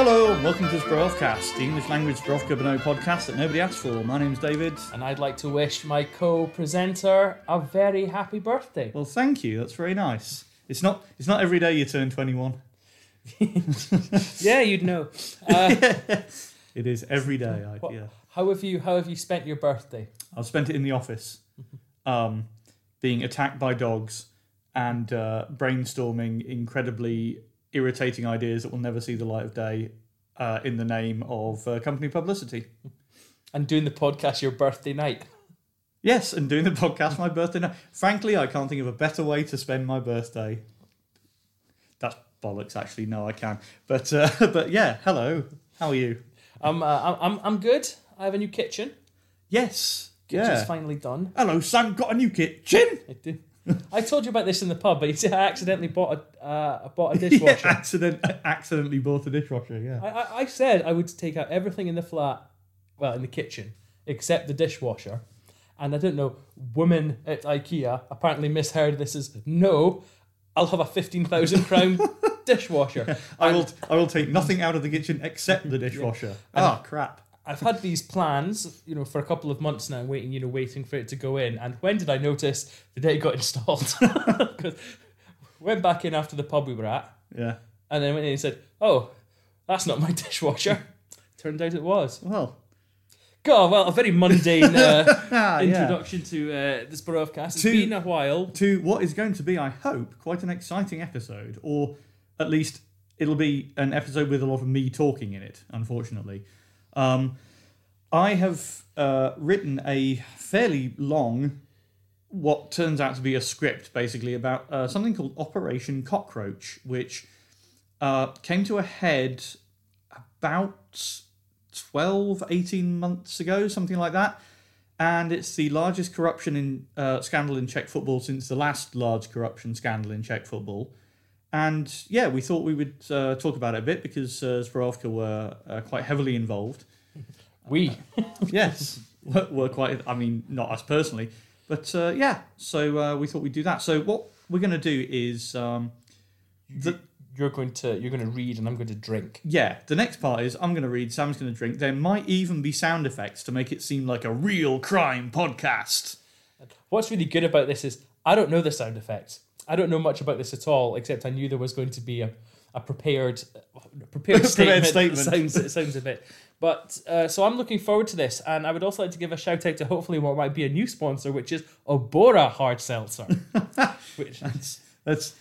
Hello and welcome to Zbrojovcast, the English language Zbrojovka Brno podcast that nobody asked for. My name's David. And I'd like to wish my co-presenter a very happy birthday. Well, thank you. That's very nice. It's not every day you turn 21. Yeah, you'd know. It is every day. How have you spent your birthday? I've spent it in the office, being attacked by dogs and brainstorming incredibly irritating ideas that will never see the light of day in the name of company publicity. And doing the podcast your birthday night. Yes, and doing the podcast my birthday night. Frankly, I can't think of a better way to spend my birthday. That's bollocks, actually. No, I can. But yeah, hello. How are you? I'm good. I have a new kitchen. Yes. Kitchen's finally done. Hello, Sam. Got a new kitchen. I do. I told you about this in the pub, but you see, I accidentally bought a dishwasher. Yeah, accidentally bought a dishwasher. Yeah. I said I would take out everything in the flat, well, in the kitchen, except the dishwasher. And I don't know, women at IKEA apparently misheard this as, no, I'll have a £15,000 dishwasher. I will take nothing out of the kitchen except the dishwasher. Yeah. Crap. I've had these plans, for a couple of months now, waiting for it to go in. And when did I notice the day it got installed? Because went back in after the pub we were at. Yeah. And then went in and said, oh, that's not my dishwasher. Turned out it was. Well. God, well, a very mundane introduction to this Zbrojovcast. It's been a while. To what is going to be, I hope, quite an exciting episode. Or at least it'll be an episode with a lot of me talking in it, unfortunately. I have written a fairly long, what turns out to be a script, basically, about something called Operation Cockroach, which came to a head about 12, 18 months ago, something like that. And it's the largest corruption scandal in Czech football since the last large corruption scandal in Czech football. And yeah, we thought we would talk about it a bit because Zbrojovka were quite heavily involved. We? Yes, we're quite, I mean, not us personally, but yeah, so we thought we'd do that. So what we're going to do is... You're going to read and I'm going to drink. Yeah, the next part is I'm going to read, Sam's going to drink. There might even be sound effects to make it seem like a real crime podcast. What's really good about this is I don't know the sound effects. I don't know much about this at all, except I knew there was going to be a prepared statement. It sounds a bit. But so I'm looking forward to this, and I would also like to give a shout out to hopefully what might be a new sponsor, which is Obora Hard Seltzer. Which that's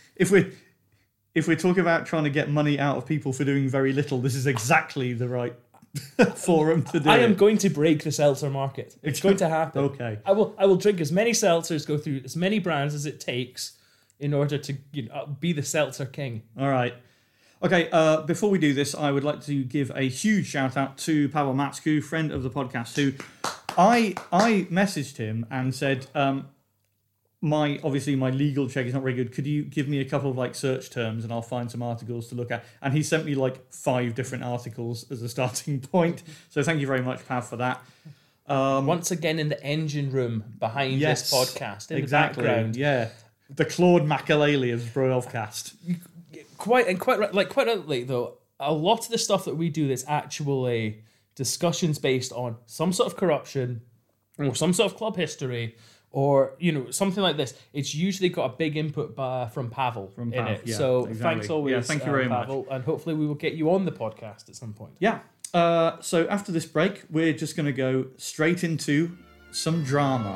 if we're talking about trying to get money out of people for doing very little, this is exactly the right forum to do I it. am going to break the seltzer market. It's going to happen. Okay. I will drink as many seltzers, go through as many brands as it takes in order to be the seltzer king. All right. Okay, before we do this, I would like to give a huge shout out to Pavel Matsku, friend of the podcast, who I messaged him and said, my legal check is not very good. Could you give me a couple of search terms and I'll find some articles to look at? And he sent me 5 different articles as a starting point. So thank you very much, Pav, for that. Once again in the engine room behind this podcast, in the background. Yeah. The Claude Makalele of Zbrojovcast. Quite rightly though, a lot of the stuff that we do that's actually discussions based on some sort of corruption or some sort of club history or something like this, it's usually got a big input from Pavel in it. Yeah, so exactly. Thanks always, thank you very Pavel, much. and hopefully we will get you on the podcast at some point. Yeah. So after this break, we're just going to go straight into some drama.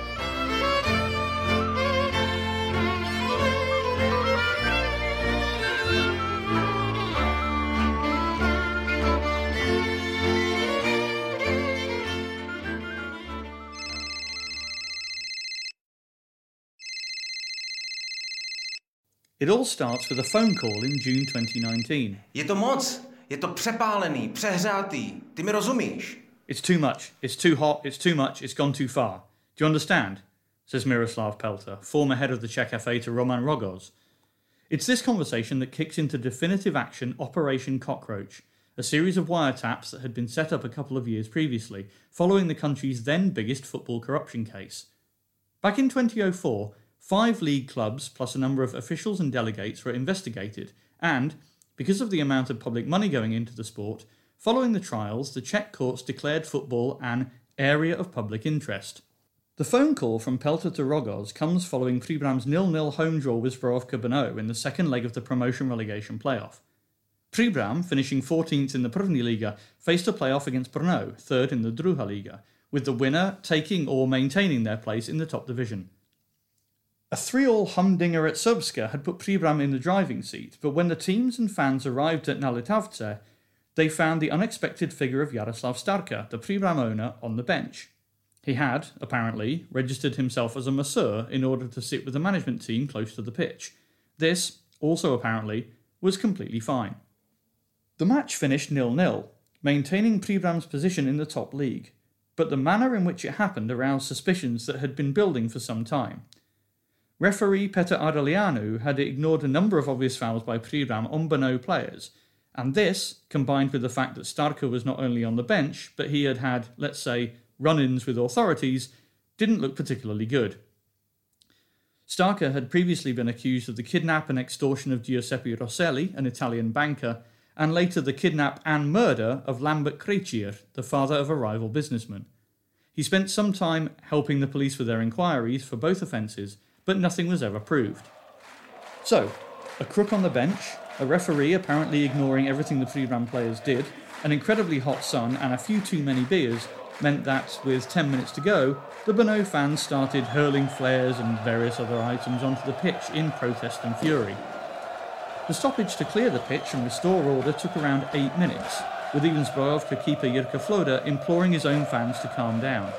It all starts with a phone call in June 2019. Je to moc. Je to přepálený, přehřátý. Ty mi rozumíš? It's too much. It's too hot. It's too much. It's gone too far. Do you understand? Says Miroslav Pelter, former head of the Czech FA to Roman Rogos. It's this conversation that kicks into definitive action Operation Cockroach, a series of wiretaps that had been set up a couple of years previously, following the country's then biggest football corruption case. Back in 2004, 5 league clubs plus a number of officials and delegates were investigated and, because of the amount of public money going into the sport, following the trials, the Czech courts declared football an area of public interest. The phone call from Pelter to Rogos comes following Příbram's 0-0 home draw with Zbrojovka Brno in the second leg of the promotion-relegation playoff. Příbram, finishing 14th in the První Liga, faced a playoff against Brno, third in the Druhá Liga, with the winner taking or maintaining their place in the top division. A 3-3 humdinger at Srbska had put Příbram in the driving seat, but when the teams and fans arrived at Nalitavce, they found the unexpected figure of Jaroslav Starka, the Příbram owner, on the bench. He had, apparently, registered himself as a masseur in order to sit with the management team close to the pitch. This, also apparently, was completely fine. The match finished 0-0, maintaining Příbram's position in the top league, but the manner in which it happened aroused suspicions that had been building for some time. Referee Petr Ardeleanu had ignored a number of obvious fouls by Příbram on Brno players, and this, combined with the fact that Starka was not only on the bench, but he had, let's say, run-ins with authorities, didn't look particularly good. Starka had previously been accused of the kidnap and extortion of Giuseppe Rosselli, an Italian banker, and later the kidnap and murder of Lambert Krejcir, the father of a rival businessman. He spent some time helping the police with their inquiries for both offences, but nothing was ever proved. So, a crook on the bench, a referee apparently ignoring everything the Příbram players did, an incredibly hot sun and a few too many beers meant that, with 10 minutes to go, the Brno fans started hurling flares and various other items onto the pitch in protest and fury. The stoppage to clear the pitch and restore order took around 8 minutes, with even Zbrojovka keeper Jirka Floda imploring his own fans to calm down.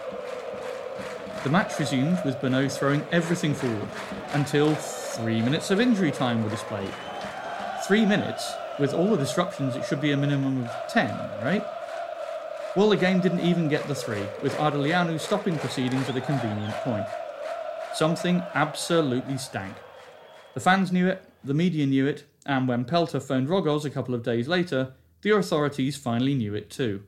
The match resumed with Brno throwing everything forward, until 3 minutes of injury time were displayed. 3 minutes? With all the disruptions it should be a minimum of 10, right? Well, the game didn't even get the 3, with Ardeleanu stopping proceedings at a convenient point. Something absolutely stank. The fans knew it, the media knew it, and when Pelter phoned Rogos a couple of days later, the authorities finally knew it too.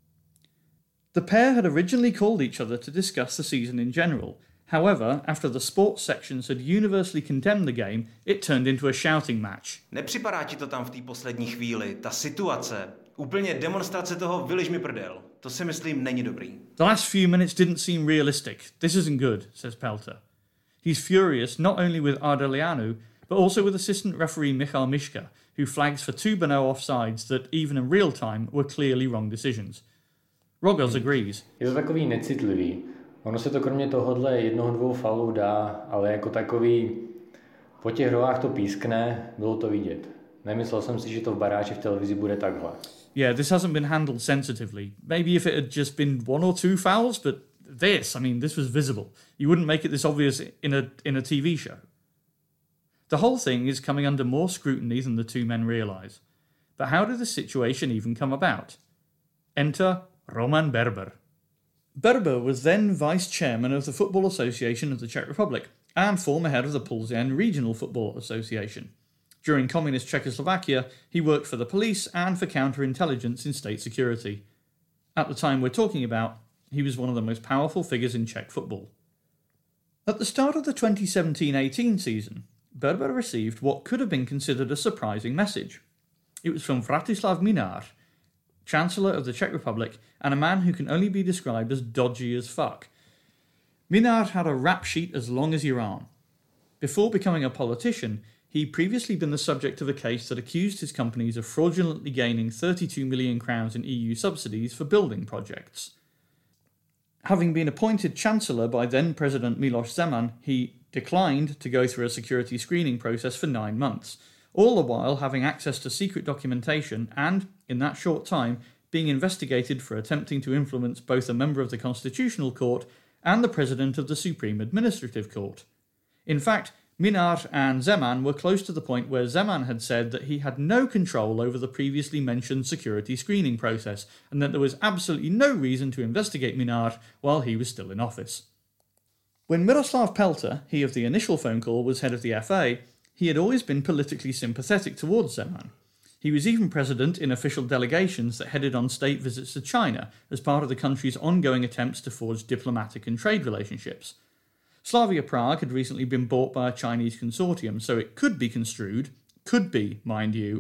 The pair had originally called each other to discuss the season in general. However, after the sports sections had universally condemned the game, it turned into a shouting match. Nepřipadá ti to tam v té poslední chvíli, ta situace? Úplně demonstrace toho vyliž mi prdel. To si myslím není dobrý. The last few minutes didn't seem realistic. This isn't good, says Pelter. He's furious not only with Ardeleanu, but also with assistant referee Michal Miška, who flags for 2 Brno offsides that, even in real time, were clearly wrong decisions. Rogos agrees. Je to takový necitlivý. Ono se to kromě tohohle 1-2 faulů dá, ale jako takový po těch hrách to pískne, bylo to vidět. Nemyslel jsem si, že to v baráči v televizi bude takhle. Yeah, this hasn't been handled sensitively. Maybe if it had just been 1 or 2 fouls, but this was visible. You wouldn't make it this obvious in a TV show. The whole thing is coming under more scrutiny than the two men realise. But how did this situation even come about? Enter Roman Berber. Berber was then vice-chairman of the Football Association of the Czech Republic and former head of the Plzeň Regional Football Association. During communist Czechoslovakia, he worked for the police and for counterintelligence in state security. At the time we're talking about, he was one of the most powerful figures in Czech football. At the start of the 2017-18 season, Berber received what could have been considered a surprising message. It was from Vratislav Mlynar, Chancellor of the Czech Republic, and a man who can only be described as dodgy as fuck. Mlynar had a rap sheet as long as your arm. Before becoming a politician, he'd previously been the subject of a case that accused his companies of fraudulently gaining 32 million crowns in EU subsidies for building projects. Having been appointed Chancellor by then-President Miloš Zeman, he declined to go through a security screening process for 9 months, all the while having access to secret documentation and, in that short time, being investigated for attempting to influence both a member of the Constitutional Court and the President of the Supreme Administrative Court. In fact, Mlynar and Zeman were close to the point where Zeman had said that he had no control over the previously mentioned security screening process and that there was absolutely no reason to investigate Mlynar while he was still in office. When Miroslav Pelter, he of the initial phone call, was head of the FA, he had always been politically sympathetic towards Zeman. He was even president in official delegations that headed on state visits to China as part of the country's ongoing attempts to forge diplomatic and trade relationships. Slavia Prague had recently been bought by a Chinese consortium, so it could be construed, mind you,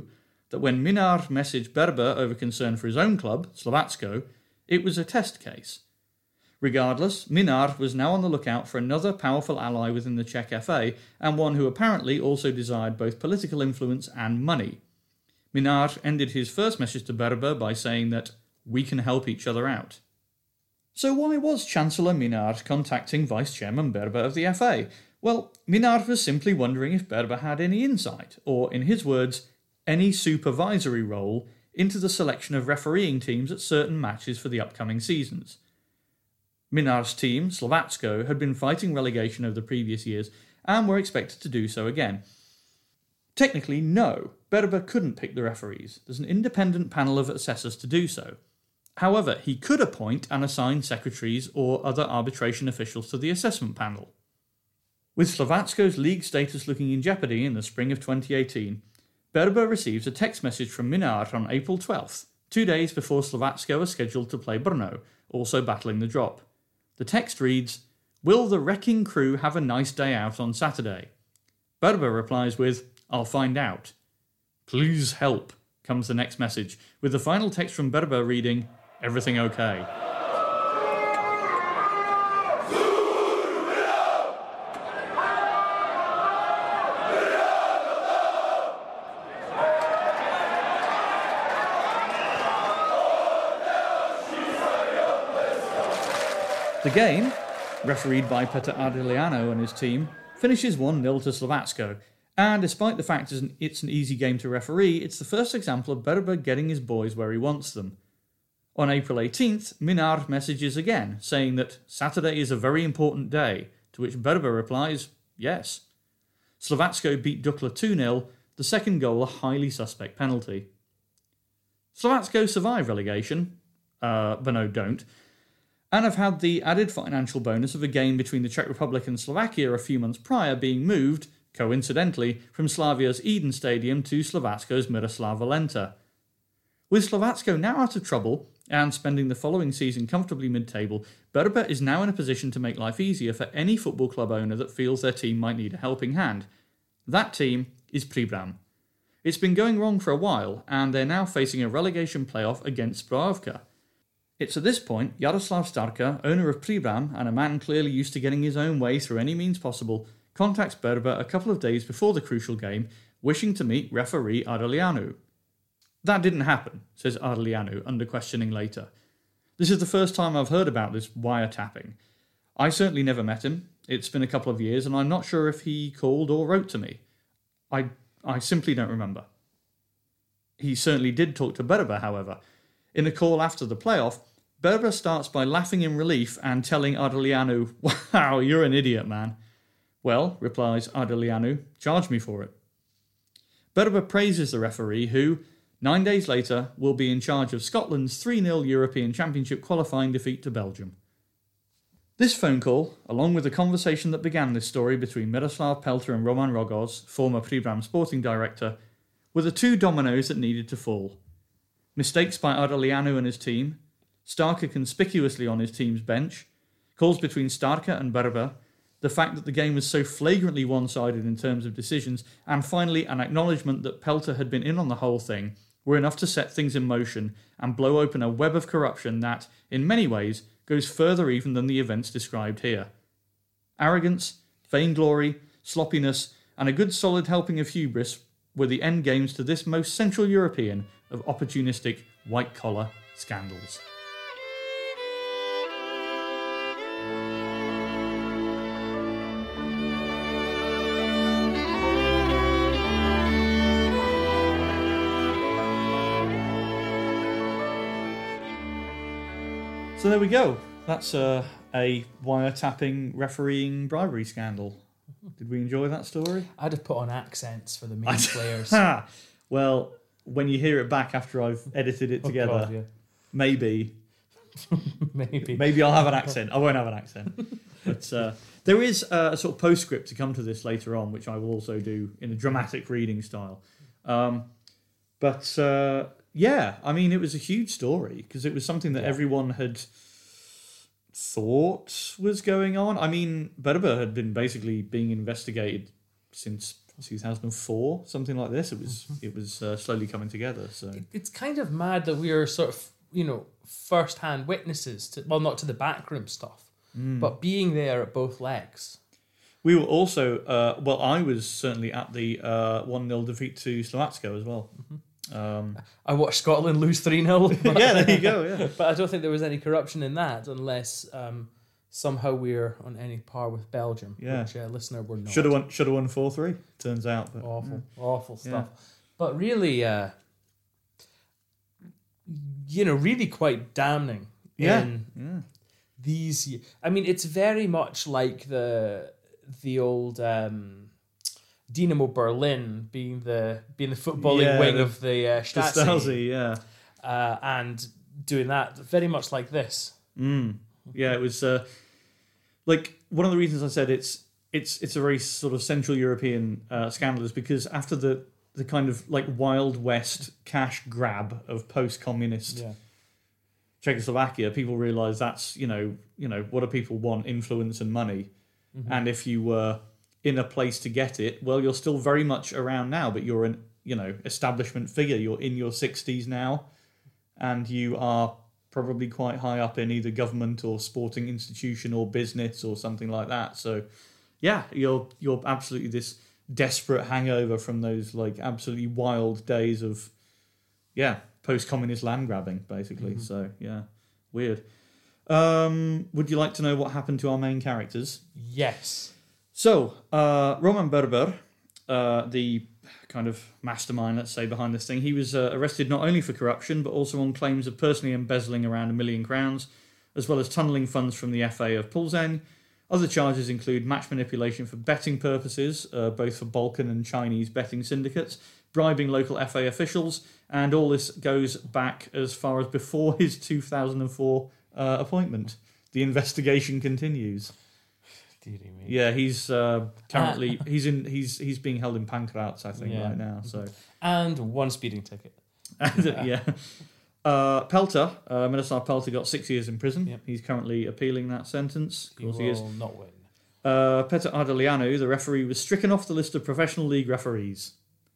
that when Minar messaged Berber over concern for his own club, Slovácko, it was a test case. Regardless, Minar was now on the lookout for another powerful ally within the Czech FA, and one who apparently also desired both political influence and money. Minar ended his first message to Berber by saying that we can help each other out. So why was Chancellor Minar contacting Vice Chairman Berber of the FA? Well, Minar was simply wondering if Berber had any insight, or in his words, any supervisory role into the selection of refereeing teams at certain matches for the upcoming seasons. Minar's team, Slovácko, had been fighting relegation over the previous years and were expected to do so again. Technically, no, Berber couldn't pick the referees. There's an independent panel of assessors to do so. However, he could appoint and assign secretaries or other arbitration officials to the assessment panel. With Slovácko's league status looking in jeopardy in the spring of 2018, Berber receives a text message from Minar on April 12th, 2 days before Slovácko are scheduled to play Brno, also battling the drop. The text reads, "Will the wrecking crew have a nice day out on Saturday?" Berber replies with, "I'll find out." "Please help," comes the next message, with the final text from Berber reading, "Everything okay?" The game, refereed by Petr Ardeleanu and his team, finishes 1-0 to Slovácko, and despite the fact it's an easy game to referee, it's the first example of Berber getting his boys where he wants them. On April 18th, Minar messages again, saying that Saturday is a very important day, to which Berber replies, yes. Slovácko beat Dukla 2-0, the second goal a highly suspect penalty. Slovácko survive relegation, Brno don't, and have had the added financial bonus of a game between the Czech Republic and Slovakia a few months prior being moved, coincidentally, from Slavia's Eden Stadium to Slovácko's Miroslav Valenta. With Slovácko now out of trouble, and spending the following season comfortably mid-table, Berber is now in a position to make life easier for any football club owner that feels their team might need a helping hand. That team is Příbram. It's been going wrong for a while, and they're now facing a relegation playoff against Zbrojovka. It's at this point Jaroslav Starka, owner of Příbram and a man clearly used to getting his own way through any means possible, contacts Berber a couple of days before the crucial game, wishing to meet referee Ardeleanu. That didn't happen, says Ardeleanu, under questioning later. This is the first time I've heard about this wiretapping. I certainly never met him. It's been a couple of years, and I'm not sure if he called or wrote to me. I simply don't remember. He certainly did talk to Berber, however. In the call after the playoff, Berber starts by laughing in relief and telling Ardeleanu, "Wow, you're an idiot, man." "Well," replies Ardeleanu, "charge me for it." Berber praises the referee who, 9 days later, will be in charge of Scotland's 3-0 European Championship qualifying defeat to Belgium. This phone call, along with the conversation that began this story between Miroslav Pelter and Roman Rogos, former Příbram sporting director, were the two dominoes that needed to fall. Mistakes by Ardeleanu and his team, Starka conspicuously on his team's bench, calls between Starka and Berber, the fact that the game was so flagrantly one-sided in terms of decisions, and finally an acknowledgement that Pelter had been in on the whole thing, were enough to set things in motion and blow open a web of corruption that, in many ways, goes further even than the events described here. Arrogance, vainglory, sloppiness, and a good solid helping of hubris were the end games to this most Central European of opportunistic white-collar scandals. So there we go. That's a wiretapping refereeing bribery scandal. Did we enjoy that story? I'd have put on accents for the main players. Well, when you hear it back after I've edited it together, God, yeah. maybe Maybe I'll have an accent. I won't have an accent. But there is a sort of postscript to come to this later on, which I will also do in a dramatic reading style. Yeah, I mean, it was a huge story because it was something that everyone had thought was going on. I mean, Berber had been basically being investigated since 2004, something like this. It was slowly coming together. So it's kind of mad that we are sort of, first-hand witnesses to, well, not to the backroom stuff, but being there at both legs. We were also, I was certainly at the 1-0 defeat to Slovakia as well. I watched Scotland lose 3-0. Yeah, there you go, yeah. But I don't think there was any corruption in that, unless somehow we're on any par with Belgium, which, listener, we're not. Should have won 4-3, turns out. But, awful stuff. Yeah. But really, really quite damning. In these, I mean, it's very much like the old Dynamo Berlin being the footballing wing of the Stasi, and doing that very much like this. Yeah, it was like one of the reasons I said it's a very sort of Central European scandal is because after the kind of like Wild West cash grab of post-communist Czechoslovakia, people realised that's what do people want? Influence and money. And if you were in a place to get it, well, you're still very much around now, but you're an establishment figure. You're in your 60s now, and you are probably quite high up in either government or sporting institution or business or something like that. So, yeah, you're absolutely this desperate hangover from those like absolutely wild days of post-communist land grabbing, basically. So, yeah, weird. Would you like to know what happened to our main characters? Yes. So, Roman Berber, the kind of mastermind, let's say, behind this thing, he was arrested not only for corruption, but also on claims of personally embezzling around £1 million, as well as tunnelling funds from the FA of Plzeň. Other charges include match manipulation for betting purposes, both for Balkan and Chinese betting syndicates, bribing local FA officials, and all this goes back as far as before his 2004 appointment. The investigation continues. Deary me. Yeah, he's currently he's being held in Pankráč, I think, right now. So and one speeding ticket. Pelter, Miroslav Pelter, got 6 years in prison. Yep. He's currently appealing that sentence. He will not win. Petr Ardeleanu, the referee, was stricken off the list of professional league referees.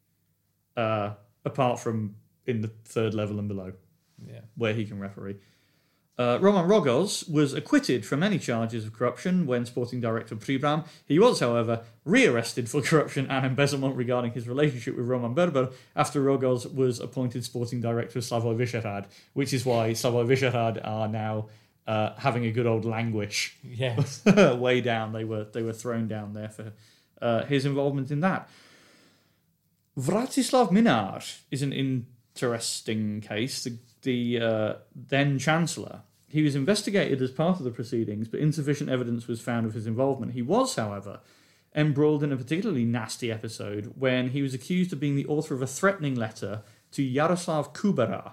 Apart from in the third level and below, where he can referee. Roman Rogos was acquitted from any charges of corruption when sporting director Příbram. He was, however, re-arrested for corruption and embezzlement regarding his relationship with Roman Berber after Rogos was appointed sporting director of Slavoj Vyšehrad, which is why Slavoj Vyšehrad are now having a good old languish. Yes. Way down. They were thrown down there for his involvement in that. Vratislav Minar is an interesting case. The then Chancellor, he was investigated as part of the proceedings, but insufficient evidence was found of his involvement. He was, however, embroiled in a particularly nasty episode when he was accused of being the author of a threatening letter to Jaroslav Kubera.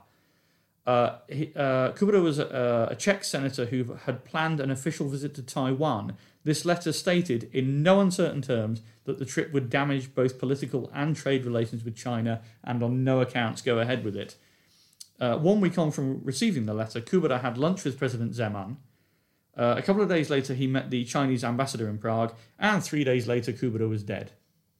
Kubera was a Czech senator who had planned an official visit to Taiwan. This letter stated, in no uncertain terms, that the trip would damage both political and trade relations with China and on no accounts go ahead with it. 1 week on from receiving the letter, Kubera had lunch with President Zeman. A couple of days later, he met the Chinese ambassador in Prague, and 3 days later, Kubera was dead.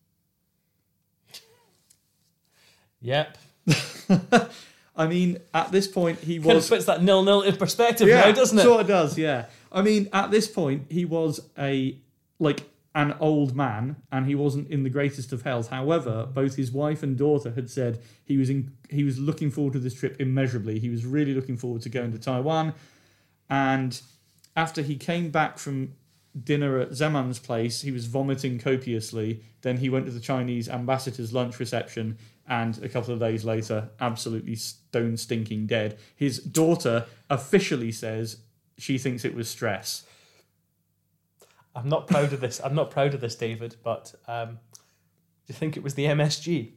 Yep. I mean, at this point, he was... Kind of puts that 0-0 in perspective now, doesn't it? Sort of does, yeah. I mean, at this point, he was an old man, and he wasn't in the greatest of health. However, both his wife and daughter had said he was looking forward to this trip immeasurably. He was really looking forward to going to Taiwan. And after he came back from dinner at Zeman's place, he was vomiting copiously. Then he went to the Chinese ambassador's lunch reception, and a couple of days later, absolutely stone-stinking dead. His daughter officially says she thinks it was stress. I'm not proud of this. I'm not proud of this, David, but do you think it was the MSG?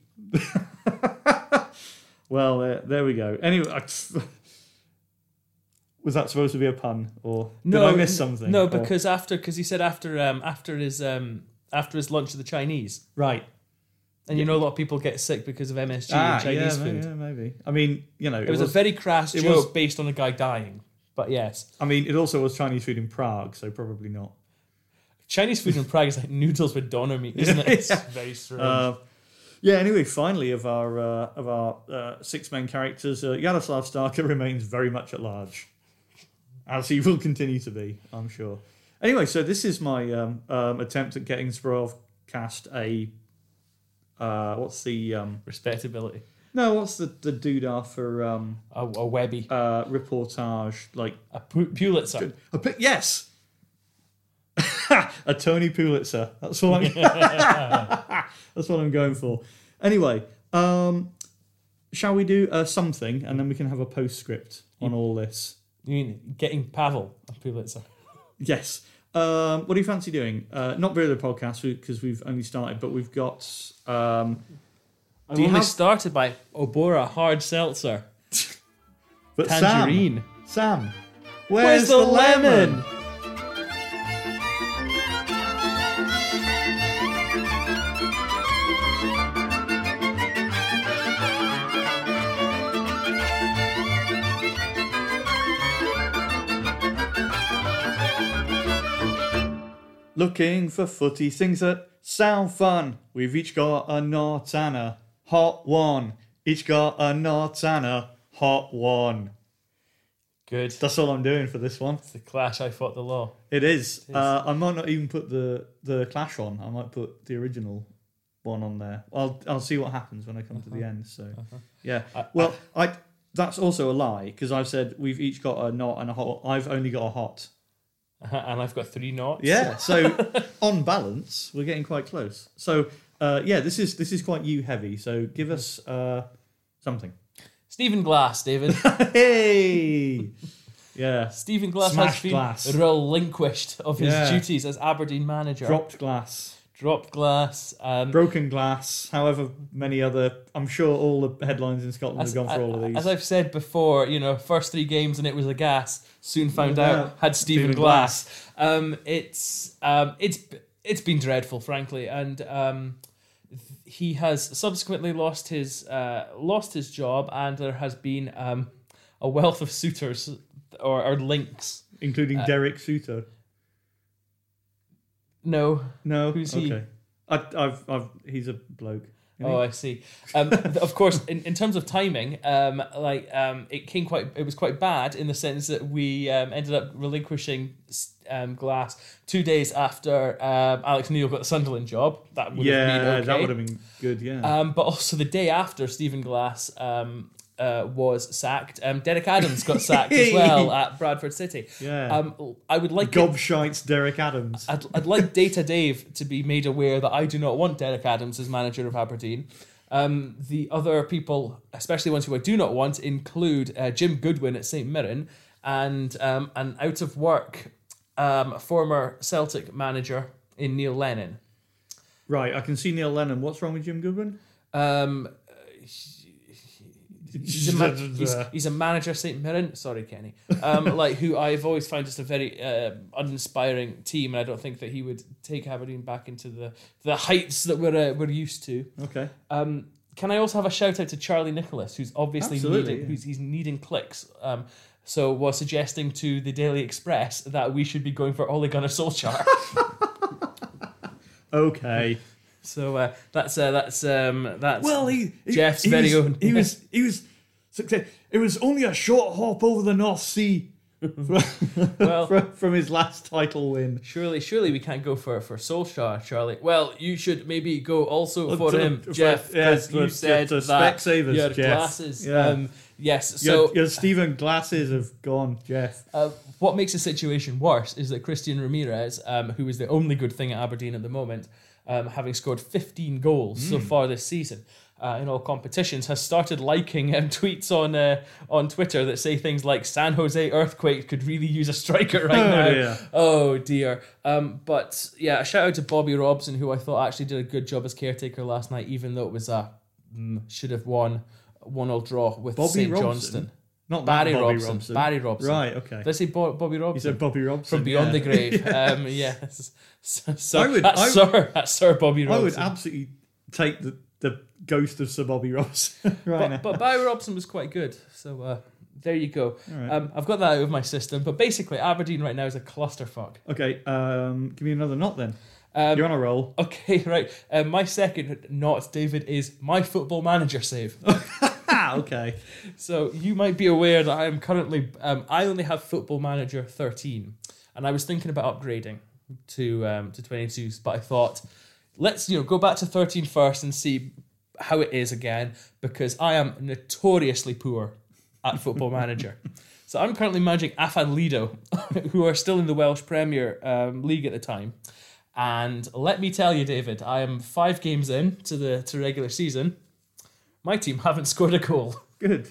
Well, there we go. Anyway, was that supposed to be a pun, or did I miss something? No, because he said after his lunch with the Chinese, right? And a lot of people get sick because of MSG and Chinese food. Yeah, maybe. I mean, it was a very crass joke based on a guy dying. But yes, I mean, it also was Chinese food in Prague, so probably not. Chinese food in Prague is like noodles with doner meat, isn't it? It's very strange. Anyway, finally, of our 6 main characters, Yaroslav Starker remains very much at large, as he will continue to be, I'm sure. Anyway, so this is my attempt at getting Zborov cast a what's the respectability? No, what's the doodah for a Webby reportage, like a Pulitzer? Yes. A Tony Pulitzer. That's what I'm going for. Anyway, shall we do something, and then we can have a postscript on all this? You mean getting Pavel a Pulitzer? Yes. What do you fancy doing? Not really the podcast because we've only started, but we've got. I've only started by Obora Hard Seltzer. But Tangerine. Sam, where's the lemon? Looking for footy things that sound fun. We've each got a knot and a hot one. Each got a knot and a hot one. Good. That's all I'm doing for this one. It's the Clash I Fought the Law. It is. I might not even put the Clash on. I might put the original one on there. I'll see what happens when I come to the end. So yeah. That's also a lie because I've said we've each got a knot and a hot. I've only got a hot. And I've got 3 knots. Yeah, so on balance, we're getting quite close. So this is quite you heavy. So give us something. Stephen Glass, David. Hey, yeah. Stephen Glass Smashed has been glass. Relinquished of his duties as Aberdeen manager. Dropped glass. Broken glass. However many other, I'm sure all the headlines in Scotland have gone for all of these. As I've said before, first 3 games and it was a gas. Soon found out had Stephen Glass. It's been dreadful, frankly, and he has subsequently lost his job, and there has been a wealth of suitors or links, including Derek Suter. No. Who's he? Okay. He's a bloke. Oh, I see. Of course, in terms of timing, it was quite bad in the sense that we ended up relinquishing Glass 2 days after Alex Neil got the Sunderland job. That would have been okay. That would have been good. Yeah. But also the day after Stephen Glass was sacked, Derek Adams got sacked as well at Bradford City. Yeah. I would like Gobshites Derek Adams. I'd like Data Dave to be made aware that I do not want Derek Adams as manager of Aberdeen. The other people, especially ones who I do not want, include Jim Goodwin at St Mirren and an out of work former Celtic manager in Neil Lennon. Right, I can see Neil Lennon. What's wrong with Jim Goodwin? He's a manager at St Mirren. Sorry, Kenny. Who I've always found just a very uninspiring team, and I don't think that he would take Aberdeen back into the heights that we're used to. Okay. Can I also have a shout out to Charlie Nicholas, who's obviously needing clicks. So was suggesting to the Daily Express that we should be going for Ole Gunnar Solskjaer. Okay. So that's well, Jeff's very own. He was success. It was only a short hop over the North Sea. From his last title win. Surely we can't go for Solskjaer, Charlie. Well, you should maybe go also for him, Jeff, because you said that Specsavers, your Jeff. Glasses. Yeah. Yes. So your Stephen glasses have gone, Jeff. What makes the situation worse is that Christian Ramirez, who is the only good thing at Aberdeen at the moment, having scored 15 goals so far this season in all competitions, has started liking tweets on Twitter that say things like San Jose Earthquake could really use a striker right now. Dear. Oh dear. But yeah, a shout out to Bobby Robson, who I thought actually did a good job as caretaker last night, even though it was should have won 1-1 draw with St Johnston. Not Barry Bobby Robson. Barry Robson. Right, okay. Did I say Bobby Robson? You said Bobby Robson. From Beyond the Grave. Yes. So that's Sir Bobby Robson. I would absolutely take the ghost of Sir Bobby Robson now. But Barry Robson was quite good. So there you go. Right. I've got that out of my system, but basically Aberdeen right now is a clusterfuck. Okay, give me another knot then. You're on a roll. Okay, right. My second knot, David, is my Football Manager save. Okay. So you might be aware that I am currently, I only have Football Manager 13, and I was thinking about upgrading to 22, but I thought, let's go back to 13 first and see how it is again, because I am notoriously poor at Football Manager. So I'm currently managing Afan Lido, who are still in the Welsh Premier League at the time. And let me tell you, David, I am 5 games in to regular season. My team haven't scored a goal. Good.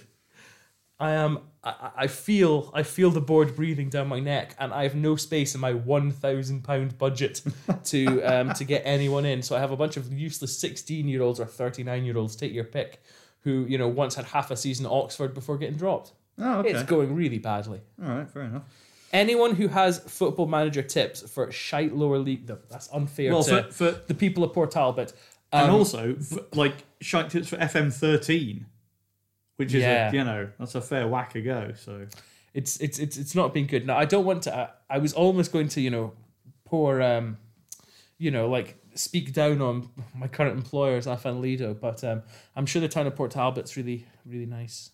I feel the board breathing down my neck, and I have no space in my £1,000 budget to get anyone in. So I have a bunch of useless 16-year-olds or 39-year-olds, take your pick, who once had half a season at Oxford before getting dropped. Oh, okay. It's going really badly. All right, fair enough. Anyone who has Football Manager tips for shite lower league, that's unfair for the people of Port Talbot. And also, shite tips for FM13, which is that's a fair whack a go. So it's not been good. Now I don't want to. I was almost going to pour speak down on my current employers, Afan Lido, but I'm sure the town of Port Talbot's really really nice.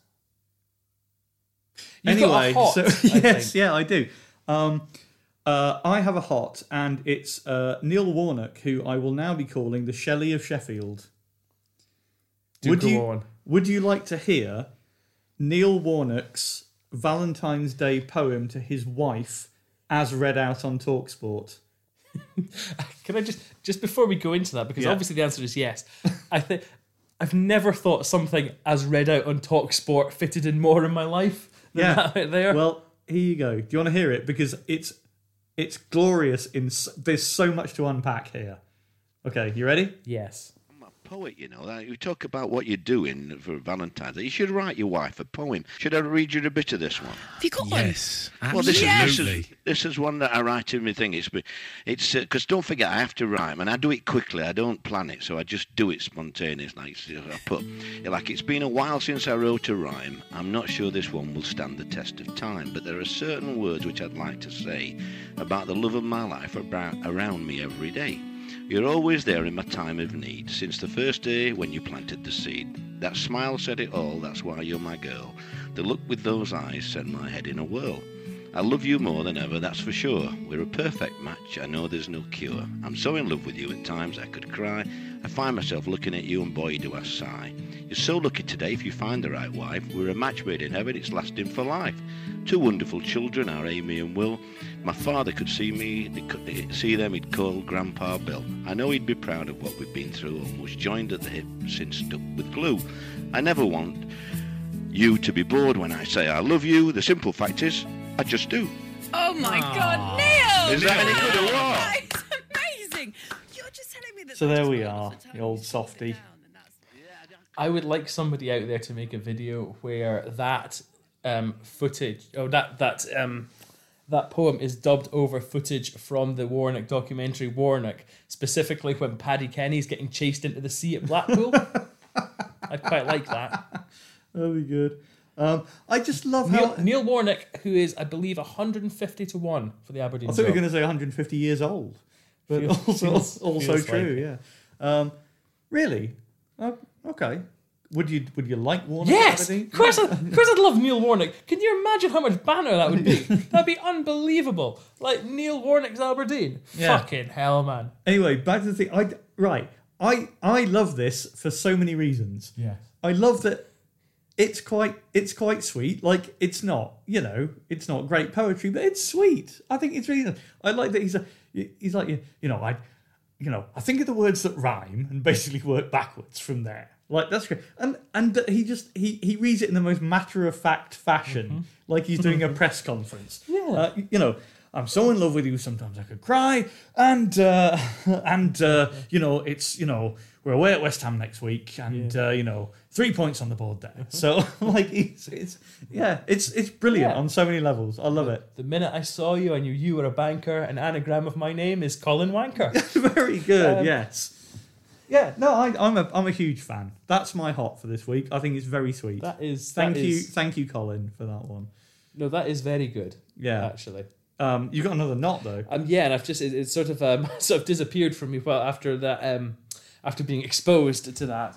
Anyway, yes, yeah, I do. I have a hot, and it's Neil Warnock, who I will now be calling the Shelley of Sheffield. Would you like to hear Neil Warnock's Valentine's Day poem to his wife, as read out on TalkSport? Can I just before we go into that, because obviously the answer is yes. I think I've never thought something as read out on TalkSport fitted in more in my life than that right there. Well, here you go. Do you want to hear it? Because it's glorious. There's so much to unpack here. Okay, you ready? Yes. I'm a poet, You talk about what you're doing for Valentine's Day. You should write your wife a poem. Should I read you a bit of this one? Have you got one? Yes, absolutely. Well, this is one that I write in my thing. It's because don't forget, I have to rhyme, and I do it quickly. I don't plan it, so I just do it spontaneous. It's been a while since I wrote a rhyme. I'm not sure this one will stand the test of time, but there are certain words which I'd like to say about the love of my life around me every day. You're always there in my time of need, since the first day when you planted the seed. That smile said it all, that's why you're my girl. The look with those eyes sent my head in a whirl. I love you more than ever, that's for sure. We're a perfect match, I know there's no cure. I'm so in love with you at times I could cry. I find myself looking at you and boy do I sigh. You're so lucky today if you find the right wife. We're a match made in heaven, it's lasting for life. 2 wonderful children, our Amy and Will. My father could see them, he'd call Grandpa Bill. I know he'd be proud of what we've been through, almost joined at the hip since stuck with glue. I never want you to be bored when I say I love you. The simple fact is, I just do. Oh my God, Neil! Is that any good or what? It's amazing. You're just telling me that. So there we are, the old softie. I would like somebody out there to make a video where that footage, that poem is dubbed over footage from the Warnock documentary Warnock, specifically when Paddy Kenny's getting chased into the sea at Blackpool. I'd quite like that. That'd be good. I just love how Neil Warnock, who is, I believe, 150 to 1 for the Aberdeen. I thought you were going to say 150 years old, but also true. Yeah. Really? Okay. Would you like Warnock? Yes, of course I'd love Neil Warnock. Can you imagine how much banter that would be? That'd be unbelievable. Like Neil Warnock's Aberdeen. Yeah. Fucking hell, man. Anyway, back to the thing. I love this for so many reasons. Yeah. I love that it's quite sweet. Like it's not great poetry, but it's sweet. I think it's really. I like that he's like I think of the words that rhyme and basically work backwards from there. Like that's great, and he reads it in the most matter-of-fact fashion, like he's doing a press conference. Yeah, I'm so in love with you. Sometimes I could cry, and it's we're away at West Ham next week, and 3 points on the board there. So it's brilliant on so many levels. I love it. The minute I saw you, I knew you were a banker. An anagram of my name is Colin Wanker. Very good. Yes. Yeah, no, I'm a huge fan. That's my hot for this week. I think it's very sweet. Thank you, Colin, for that one. No, that is very good. Yeah, actually. You got another knot though. Yeah, and I've just it's sort of disappeared from me. Well, after that, after being exposed to that,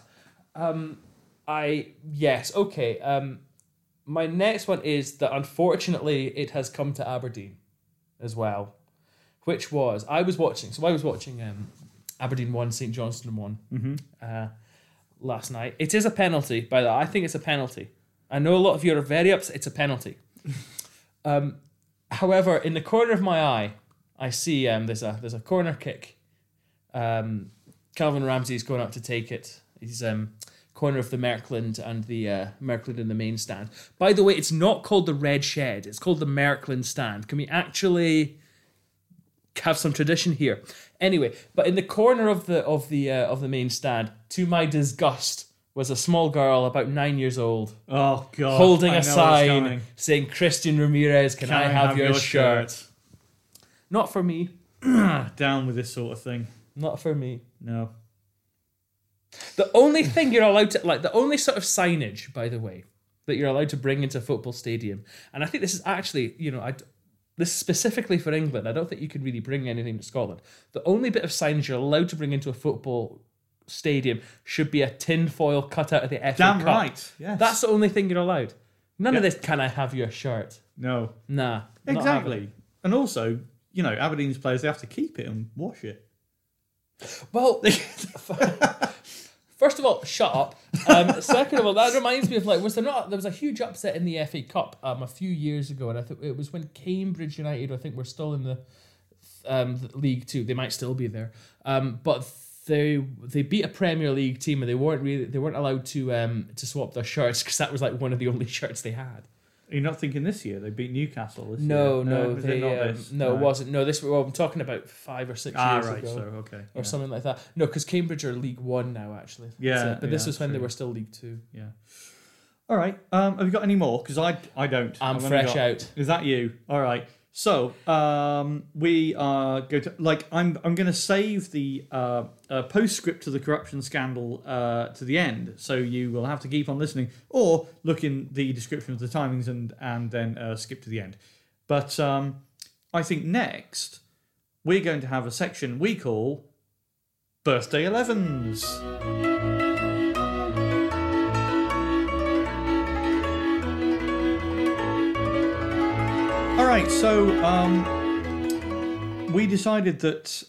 my next one is that unfortunately it has come to Aberdeen as well, which was I was watching Aberdeen 1, St Johnstone 1 last night. It is a penalty, by the way. I think it's a penalty. I know a lot of you are very upset. It's a penalty. However, in the corner of my eye, I see there's a corner kick. Calvin Ramsey's going up to take it. He's corner of the Merkland and the Merkland in the main stand. By the way, it's not called the Red Shed. It's called the Merkland stand. Can we actually have some tradition here? Anyway, but in the corner of the main stand, to my disgust, was a small girl about 9 years old. Oh God! Holding a sign saying, "Christian Ramirez, can I have your shirt?" Not for me. Down with this sort of thing. Not for me. No. The only thing you're allowed to the only sort of signage, by the way, that you're allowed to bring into a football stadium, and I think this is actually, this is specifically for England. I don't think you can really bring anything to Scotland. The only bit of signage you're allowed to bring into a football stadium should be a tin-foil cutout of the FA Cup. Damn right, yes. That's the only thing you're allowed. None of this, can I have your shirt? No. Nah. Exactly. And also, Aberdeen's players, they have to keep it and wash it. Well, first of all, shut up. Second of all, that reminds me of there was a huge upset in the FA Cup a few years ago, and I think it was when Cambridge United, I think, were still in the League Two. They might still be there, but they beat a Premier League team, and they weren't allowed to swap their shirts because that was one of the only shirts they had. You're not thinking this year? They beat Newcastle this year. No, it wasn't. No, I'm talking about 5 or 6 years right, ago. So, okay. Or something like that. No, because Cambridge are League One now, actually. Yeah. But this was when they were still League Two. Yeah. All right. Have you got any more? Because I don't. I'm fresh out. Is that you? All right. So we are going to I'm going to save the postscript to the corruption scandal to the end, so you will have to keep on listening or look in the description of the timings and then skip to the end. But I think next we're going to have a section we call Birthday 11s. All right, so we decided that,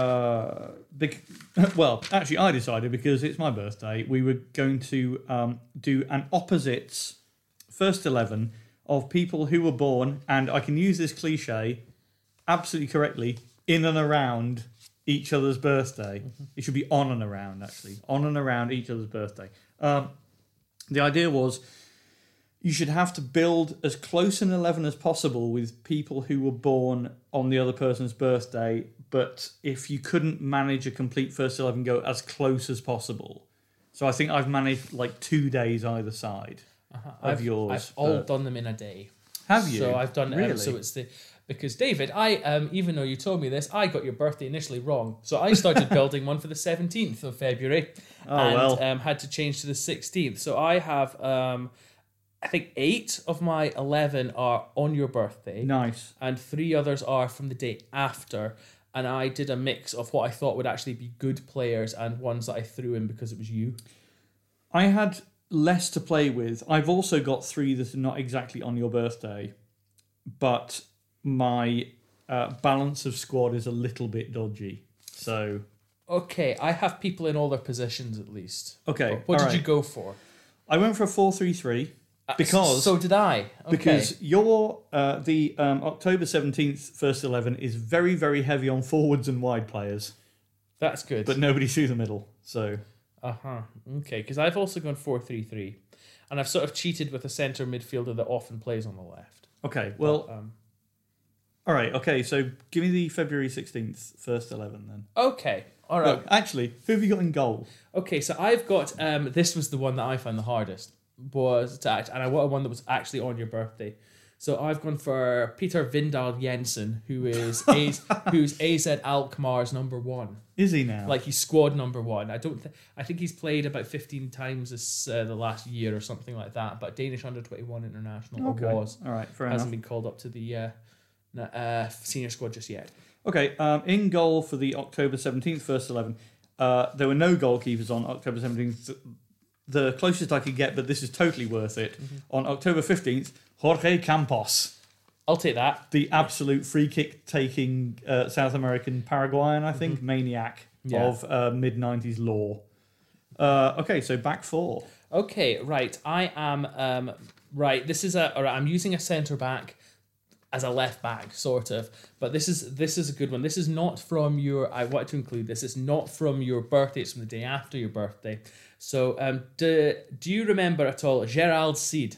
I decided because it's my birthday, we were going to do an opposites first 11 of people who were born, and I can use this cliche absolutely correctly, in and around each other's birthday. Mm-hmm. It should be on and around, actually. On and around each other's birthday. The idea was you should have to build as close an 11 as possible with people who were born on the other person's birthday, but if you couldn't manage a complete first 11, go as close as possible. So I think I've managed 2 days either side of yours. I've all done them in a day. Have you? So I've done really? So it's because David, I even though you told me this, I got your birthday initially wrong. So I started building one for the 17th of February had to change to the 16th. So I have I think 8 of my 11 are on your birthday. Nice. And 3 others are from the day after. And I did a mix of what I thought would actually be good players and ones that I threw in because it was you. I had less to play with. I've also got 3 that are not exactly on your birthday, but my balance of squad is a little bit dodgy. So, okay, I have people in all their positions at least. Okay, what did you go for? I went for a 4-3-3 because so did I. Okay. Because your the October 17th first 11 is very, very heavy on forwards and wide players. That's good, but nobody through the middle. So okay, because I've also gone 4-3-3, and I've sort of cheated with a centre midfielder that often plays on the left. Okay, well, all right. Okay, so give me the February 16th first 11 then. Okay, all right. Look, actually, who have you got in goal? Okay, so I've got this was the one that I found the hardest, was to act, and I wanted one that was actually on your birthday. So I've gone for Peter Vindal Jensen, who's AZ Alkmaar's number 1. Is he now? Like he's squad number 1. I think he's played about 15 times this the last year or something like that. But Danish under-21 international was. All right, fair hasn't enough. been called up to the senior squad just yet. Okay, in goal for the October 17th first 11, there were no goalkeepers on October 17th. The closest I could get, but this is totally worth it. On October 15th, Jorge Campos. I'll take that. The absolute free kick taking South American Paraguayan, I think, maniac of mid-90s lore. Okay, so back 4. Okay, right. I am right. This is I'm using a centre back as a left back, sort of. But this is a good one. This is not from your. I wanted to include this. It's not from your birthday. It's from the day after your birthday. So, do you remember at all Gerald Cid?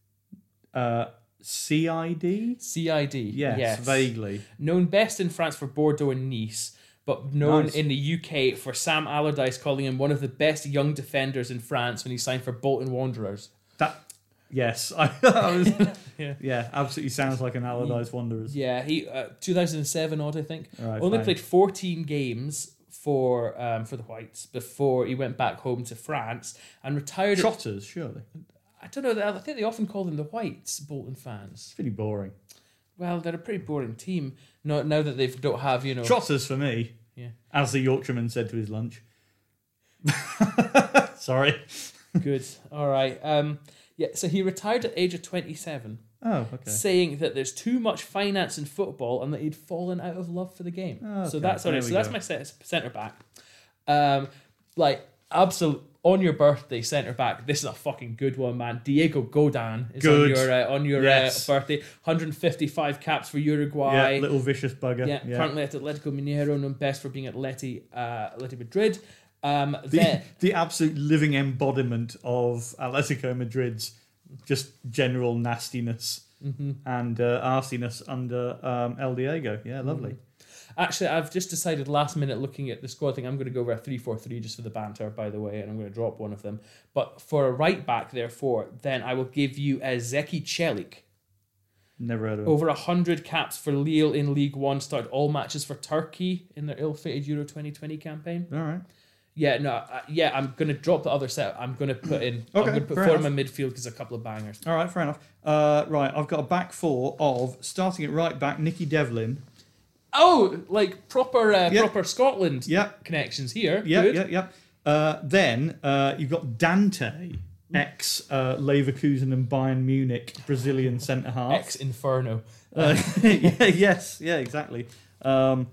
CID? CID. Yes, vaguely. Known best in France for Bordeaux and Nice, but known in the UK for Sam Allardyce calling him one of the best young defenders in France when he signed for Bolton Wanderers. Yes, I was. Yeah, absolutely sounds like an Allardyce Wanderers. Yeah, he 2007 odd, I think. Right, Only fine. played 14 games for the Whites before he went back home to France and retired. Trotters, surely. I don't know. I think they often call them the Whites, Bolton fans. It's pretty boring. Well, they're a pretty boring team. Now that they don't have, Trotters for me. Yeah. As the Yorkshireman said to his lunch. Sorry. Good. All right. Yeah. So he retired at the age of 27. Oh, okay. Saying that there's too much finance in football and that he'd fallen out of love for the game. Okay, So that's there all right. we So that's go. my centre back. Absolute on your birthday centre back. This is a fucking good one, man. Diego Godin is Good. on your Yes. birthday. 155 caps for Uruguay. Yeah, little vicious bugger. Yeah, currently at Atletico Mineiro, known best for being at Atleti Madrid. The absolute living embodiment of Atletico Madrid's just general nastiness and arsiness under El Diego. Yeah, lovely. Actually, I've just decided last minute looking at the squad thing, I'm going to go over a 3-4-3 just for the banter, by the way, and I'm going to drop one of them. But for a right back, therefore, then I will give you a Zeki Çelik. Never heard of him. Over 100 caps for Lille in League One, started all matches for Turkey in their ill-fated Euro 2020 campaign. All right. Yeah, no, I'm going to drop the other set. I'm going to put in. Okay, I'm going to put fair four enough. in my midfield because a couple of bangers. All right, fair enough. Right, I've got a back 4 of, starting at right back, Nicky Devlin. Oh, like proper Scotland connections here. Yep. Then you've got Dante, ex-Leverkusen and Bayern Munich Brazilian centre-half. Ex-Inferno. Yes, exactly. Then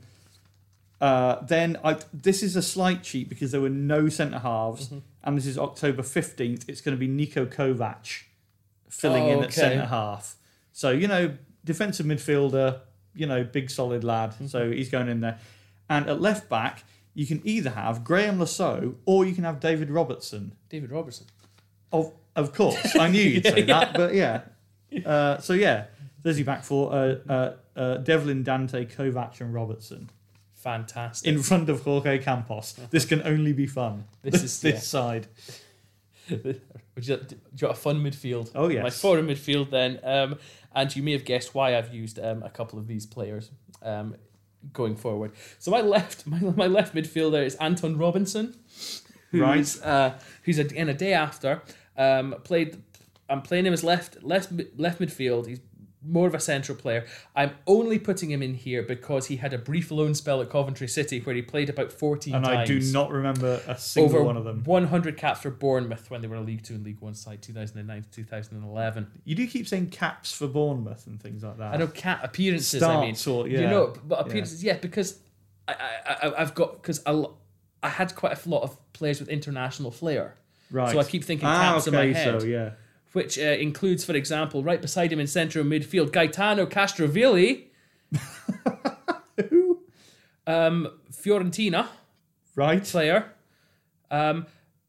this is a slight cheat because there were no centre-halves, and this is October 15th. It's going to be Niko Kovac filling in at centre-half. So, defensive midfielder, big solid lad. So he's going in there. And at left back, you can either have Graham Lasso or you can have David Robertson. David Robertson. Of course. I knew you'd say that, but yeah. There's your back 4. Devlin, Dante, Kovac and Robertson. Fantastic. In front of Jorge Campos. This can only be fun. This side. Would you got a fun midfield? Oh, yes. My 4 in midfield then. And you may have guessed why I've used a couple of these players going forward. So my left midfielder is Anton Robinson, who's in a day after. I'm playing him as left midfield. He's more of a central player. I'm only putting him in here because he had a brief loan spell at Coventry City where he played about 14 times. And I do not remember a single one of them. 100 caps for Bournemouth when they were a League 2 and League 1 side, 2009 to 2011. You do keep saying caps for Bournemouth and things like that. I know cap appearances. Starts I mean, or, yeah. But appearances, because I had quite a lot of players with international flair, right? So I keep thinking caps in my head. So yeah. Which includes, for example, right beside him in central midfield, Gaetano Castrovilli. Who? Fiorentina. Right. Player. Had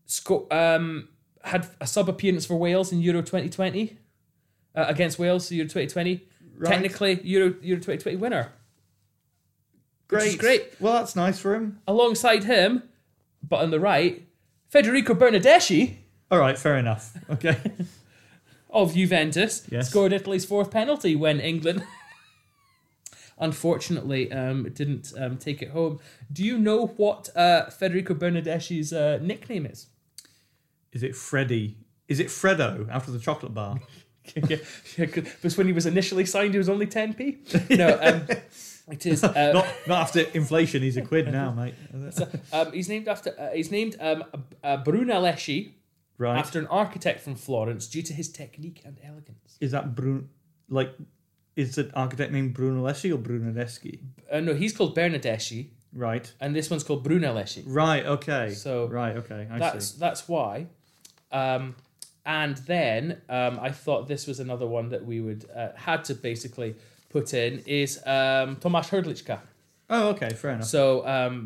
a sub-appearance for Wales in Euro 2020. Against Wales, Euro 2020. Right. Technically, Euro 2020 winner. Great. Which is great. Well, that's nice for him. Alongside him, but on the right, Federico Bernardeschi. All right, fair enough. Okay. of Juventus, Yes. scored Italy's fourth penalty when England, unfortunately, didn't take it home. Do you know what Federico Bernardeschi's nickname is? Is it Freddy? Is it Freddo after the chocolate bar? Because when he was initially signed, he was only 10p. No, it is not after inflation. He's a quid now, mate. he's named Brunelleschi, Right. after an architect from Florence, due to his technique and elegance. Is that is the architect named Brunelleschi or Brunelleschi? No, he's called Bernardeschi, Right. and this one's called Brunelleschi. Right. Okay. So right. Okay. I see. That's why. And then I thought this was another one that we would had to basically put in is Tomáš Hrdlička. Oh, okay. Fair enough. So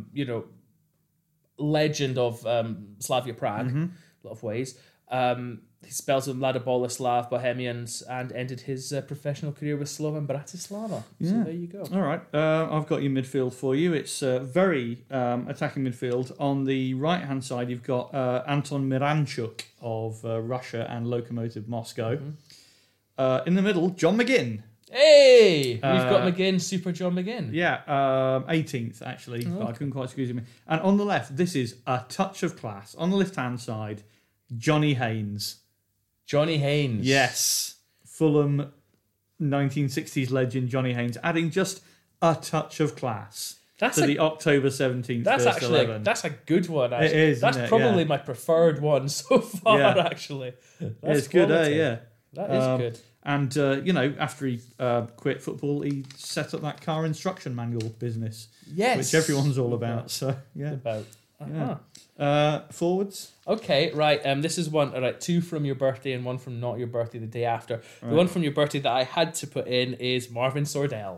legend of Slavia Prague, Mm-hmm. a lot of ways. He spells with Mlada Boleslav, Bohemians, and ended his professional career with Slovan Bratislava. Yeah. So there you go. All right. I've got your midfield for you. It's very attacking midfield. On the right-hand side, you've got Anton Miranchuk of Russia and Lokomotiv Moscow. Mm-hmm. In the middle, John McGinn. Hey! We've got McGinn, Super John McGinn. Yeah, 18th, actually. But I couldn't quite squeeze him in. And on the left, this is a touch of class. On the left-hand side, Johnny Haynes. Johnny Haynes. Yes. Fulham 1960s legend Johnny Haynes, adding just a touch of class to the October 17th That's first actually 11. that's a good one. Actually. It is, That's isn't it? probably Yeah. my preferred one so far. Yeah. Actually, that's It's good, quality. yeah. That is good. And, after he quit football, he set up that car instruction manual business, Yes, which everyone's all about. So, yeah. about. Forwards? Okay, right. This is one. All right, two from your birthday and one from not your birthday the day after. The one from your birthday that I had to put in is Marvin Sordell.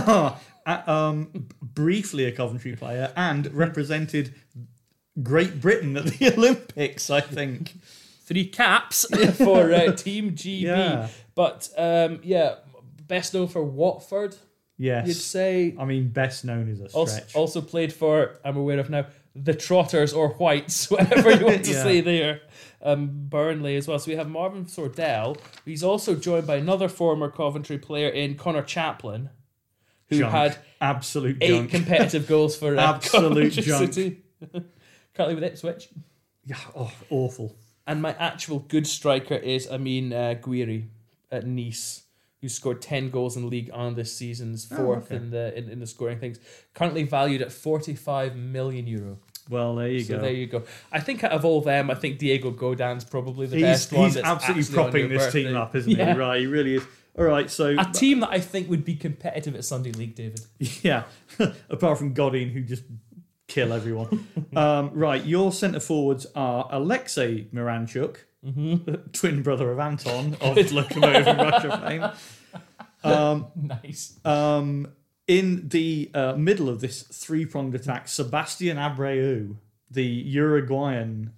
Briefly a Coventry player and represented Great Britain at the Olympics, I think. 3 caps for Team GB. Yeah. But best known for Watford. Yes. You'd say. I mean, best known is a stretch. Also played for, I'm aware of now, the Trotters or Whites, whatever you want to say there. Burnley as well. So we have Marvin Sordell. He's also joined by another former Coventry player in Connor Chaplin, who Junk. had Absolute 8 junk. competitive goals for Absolute Coventry junk. City. Currently with Ipswich. Yeah, awful. And my actual good striker is Amin Gouiri at Nice, who scored 10 goals in League 1 this season's fourth in the scoring things. Currently valued at €45 million. Well, there you go. So there you go. I think out of all them, I think Diego Godin's probably the best one. He's that's absolutely actually on propping your this birthday. team up, isn't Yeah. he? Right, he really is. All right, so... A team that I think would be competitive at Sunday League, David. Yeah, apart from Godin, who just kill everyone. Right, your centre forwards are Alexei Miranchuk, twin brother of Anton of Lokomotiv and Russia fame. Nice. In the middle of this three-pronged attack, Sebastian Abreu, the Uruguayan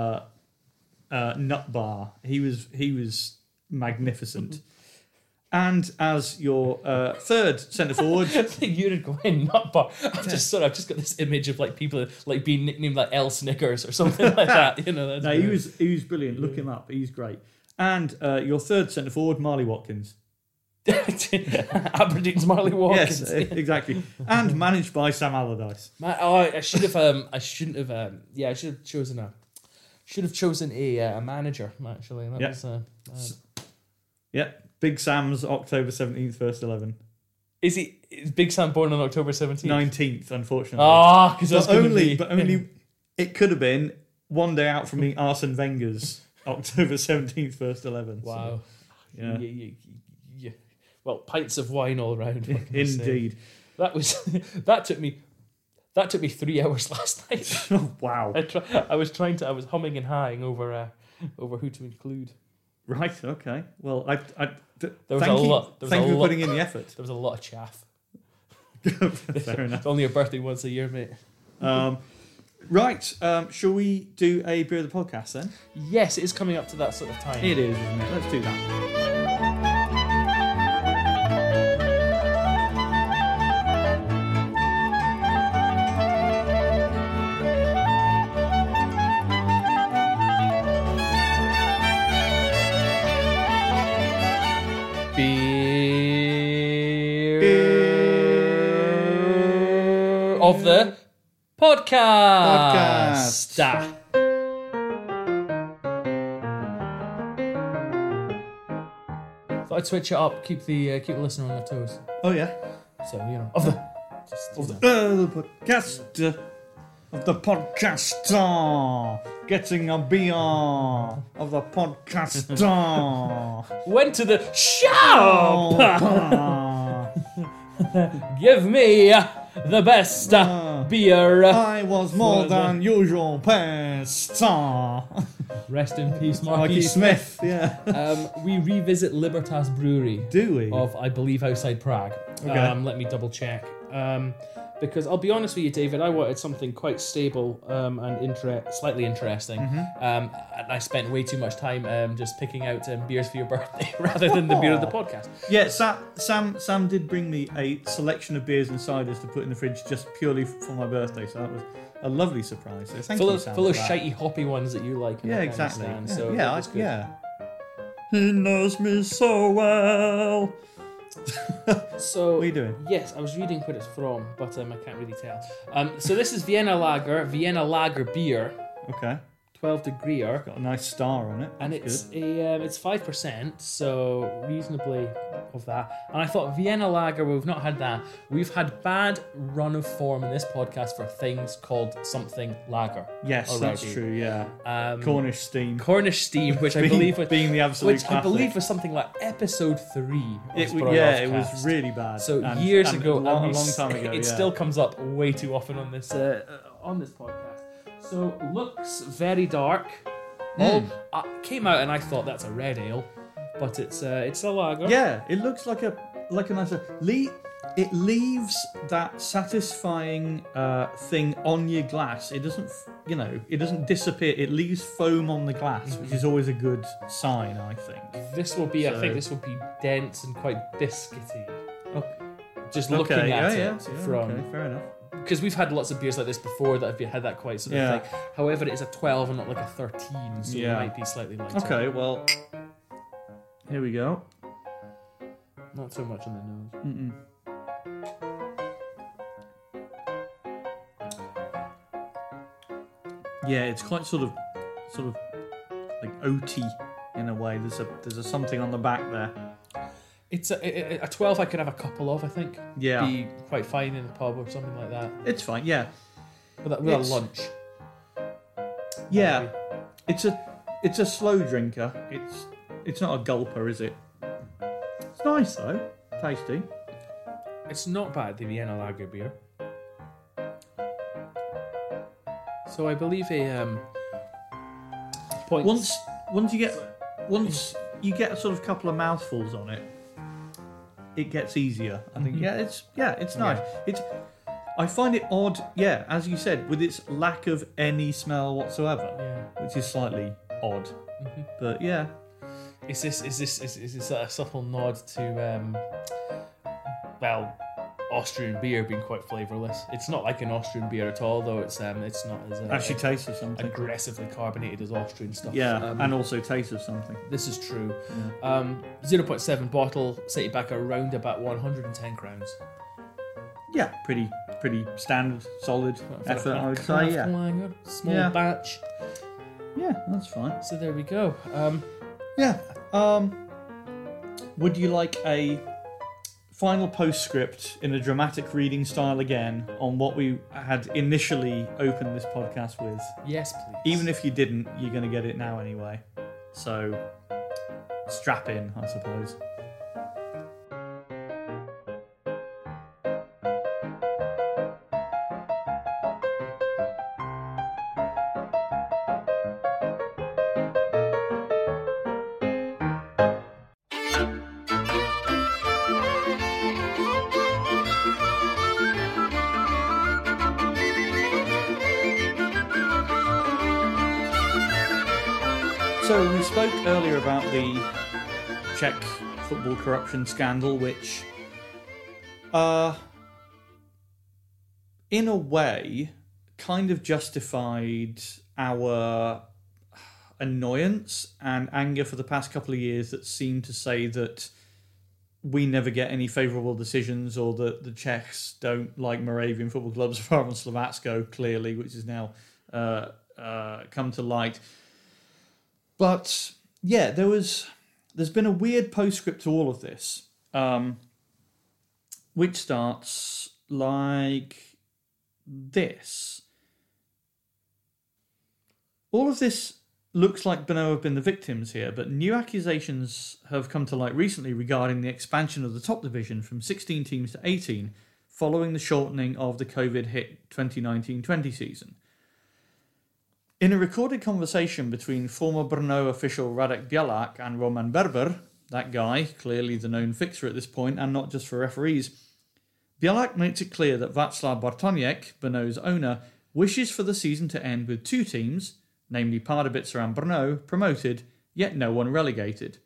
nut bar. He was magnificent. And as your third centre forward, The Uruguayan nut bar. I've just got this image of like people like being nicknamed like El Snickers or something like that. You know, that's no, brilliant. he was brilliant. Look him up; he's great. And your third centre forward, Marley Watkins. Aberdeen's Marley Watkins. Yes, exactly. And managed by Sam Allardyce. I should have. I should have chosen a. Should have chosen a manager. Actually, that was. Yep. Big Sam's October 17th, first 11. Is Big Sam born on October 17th? 19th, unfortunately. Because that's But only it could have been one day out from being Arsene Wenger's October 17th, first 11. Wow. So, yeah. Yeah. Well, pints of wine all round. what can I say? Indeed. That took me 3 hours last night. Oh, wow. I was humming and hawing over who to include. Right, okay. Well, There was a lot. Thank you for putting in the effort. There was a lot of chaff. Fair enough. It's only your birthday once a year, mate. Right, shall we do a beer of the podcast then? Yes, it is coming up to that sort of time. It is, isn't it? Let's do that. of the podcast. Thought I'd switch it up, keep the listener on their toes. Oh yeah. So of the podcast. Of the podcast, getting a beer of the podcast. Went to the shop. Give me the best beer. I was more than usual pissed. Rest in peace, Marky Smith. Yeah. We revisit Libertas Brewery. Do we? Of, I believe, outside Prague. Okay. Let me double check. Because I'll be honest with you, David, I wanted something quite stable and slightly interesting. And I spent way too much time just picking out beers for your birthday rather than the beer of the podcast. Yeah, Sam did bring me a selection of beers and ciders to put in the fridge just purely for my birthday, so that was a lovely surprise. So thank you, Sam. Full of shitey, hoppy ones that you like. Yeah, exactly. So that's good. Yeah. He knows me so well. So, what are you doing? Yes, I was reading what it's from, but I can't really tell. So this is Vienna Lager beer. Okay. 12 degree. Got a nice star on it. And That's it's 5%, so reasonably of that. And I thought Vienna Lager, we've not had that. We've had bad run of form in this podcast for things called something lager. Yes, already. That's true. Yeah. Cornish Steam, which I believe was being the absolute which classic. I believe was something like episode 3. It was really bad. So years ago, a long time ago. It still comes up way too often on this podcast. So looks very dark. Came out and I thought that's a red ale, but it's a lager. Yeah, it looks like a nice. It leaves that satisfying thing on your glass. It doesn't, it doesn't disappear. It leaves foam on the glass, which is always a good sign, I think. This will be, I think, this will be dense and quite biscuity. Okay. Just looking at it from. Okay, fair enough. Because we've had lots of beers like this before that have had that quite sort of thing. However, it is a 12 and not like a 13, so it might be slightly lighter. Okay, well, here we go. Not so much on the nose. Yeah, it's quite sort of like oaty in a way. There's a something on the back there. It's a 12 I could have a couple of, I think. Yeah. Be quite fine in a pub or something like that. It's fine, yeah. With a lunch. Yeah. Maybe. It's a slow drinker. It's not a gulper, is it? It's nice though. Tasty. It's not bad, the Vienna Lager beer. So I believe once you get a sort of couple of mouthfuls on it, it gets easier. I think. It's nice. I find it odd. Yeah, as you said, with its lack of any smell whatsoever, which is slightly odd. But yeah, is this a subtle nod to Austrian beer being quite flavourless? It's not like an Austrian beer at all, though. It's not as actually tastes of something aggressively carbonated as Austrian stuff. Yeah, and also tastes of something. This is true. 0.7 bottle, set you back around about 110 crowns. Yeah, pretty standard, solid effort, I would say. Yeah, lager, small batch. Yeah, that's fine. So there we go. Would you like a final postscript in a dramatic reading style again on what we had initially opened this podcast with? Yes, please. Even if you didn't, you're going to get it now anyway. So, strap in, I suppose. So we spoke earlier about the Czech football corruption scandal, which, in a way, kind of justified our annoyance and anger for the past couple of years that seemed to say that we never get any favourable decisions, or that the Czechs don't like Moravian football clubs apart from Slovácko, clearly, which has now come to light. But yeah, there's been a weird postscript to all of this, which starts like this. All of this looks like Brno have been the victims here, but new accusations have come to light recently regarding the expansion of the top division from 16 teams to 18 following the shortening of the COVID-hit 2019-20 season. In a recorded conversation between former Brno official Radek Bialak and Roman Berber, that guy, clearly the known fixer at this point, and not just for referees, Bialak makes it clear that Václav Bartoněk, Brno's owner, wishes for the season to end with two teams, namely Pardubice and Brno, promoted, yet no one relegated.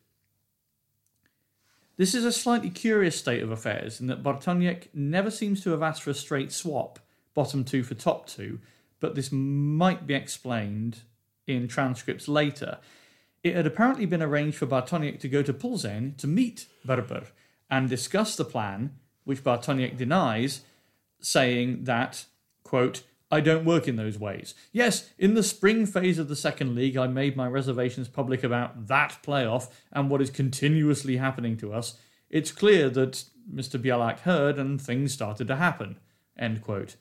This is a slightly curious state of affairs in that Bartoněk never seems to have asked for a straight swap, bottom two for top two, but this might be explained in transcripts later. It had apparently been arranged for Bartoněk to go to Plzeň to meet Berber and discuss the plan, which Bartoněk denies, saying that, quote, I don't work in those ways. Yes, in the spring phase of the second league, I made my reservations public about that playoff and what is continuously happening to us. It's clear that Mr. Bialak heard and things started to happen, end quote.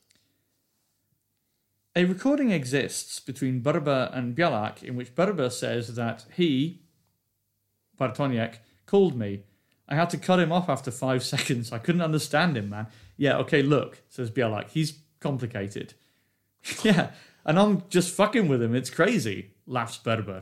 A recording exists between Berber and Bialak in which Berber says that he, Bartoněk, called me. I had to cut him off after 5 seconds. I couldn't understand him, man. Yeah, okay, look, says Bialak. He's complicated. Yeah, and I'm just fucking with him. It's crazy, laughs Berber.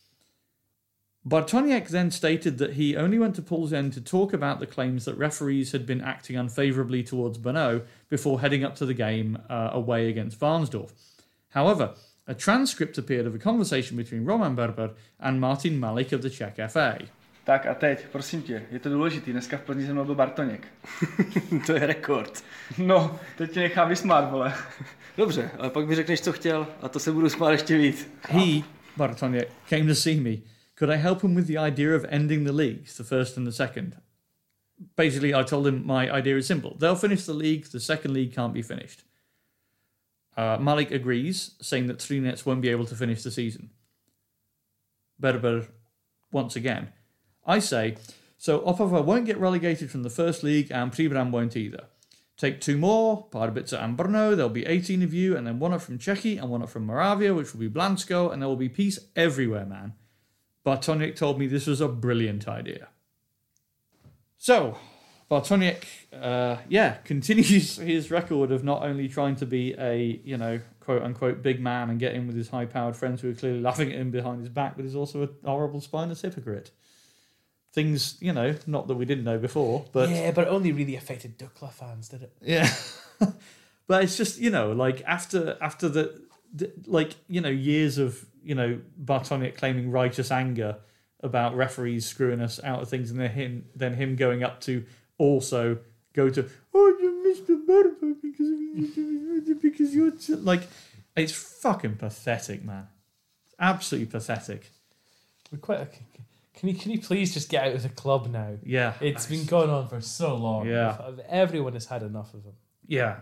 Bartoněk then stated that he only went to Plzeň to talk about the claims that referees had been acting unfavourably towards Brno before heading up to the game away against Varnsdorf. However, a transcript appeared of a conversation between Roman Berber and Martin Malik of the Czech FA. Tak a teď, prosím tě, je to důležitý, dneska v Plzni se mnou byl Bartoněk. To je rekord. No, teď tě nechám vysmát, vole. Dobře, ale pak mi řekneš, co chtěl, a to se budu smát ještě víc. He, Bartoněk, came to see me. Could I help him with the idea of ending the leagues, the first and the second? Basically, I told him my idea is simple. They'll finish the league, the second league can't be finished. Malik agrees, saying that Třinec won't be able to finish the season. Berber, once again. I say, so Opava won't get relegated from the first league and Příbram won't either. Take two more, Pardubice and Brno, there'll be 18 of you, and then one up from Czechy and one up from Moravia, which will be Blansko, and there will be peace everywhere, man. Bartoněk told me this was a brilliant idea. So, Bartoněk, continues his record of not only trying to be a, quote-unquote big man and get in with his high-powered friends who are clearly laughing at him behind his back, but is also a horrible spineless hypocrite. Things, not that we didn't know before, but... Yeah, but it only really affected Dukla fans, did it? Yeah. But it's just, after the years of, Bartoněk claiming righteous anger about referees screwing us out of things, and then him going up to also go to, Mr. Berber, because you're... it's fucking pathetic, man. It's absolutely pathetic. We're quite... Can you please just get out of the club now? Yeah. It's been going on for so long. Yeah. Everyone has had enough of him. Yeah.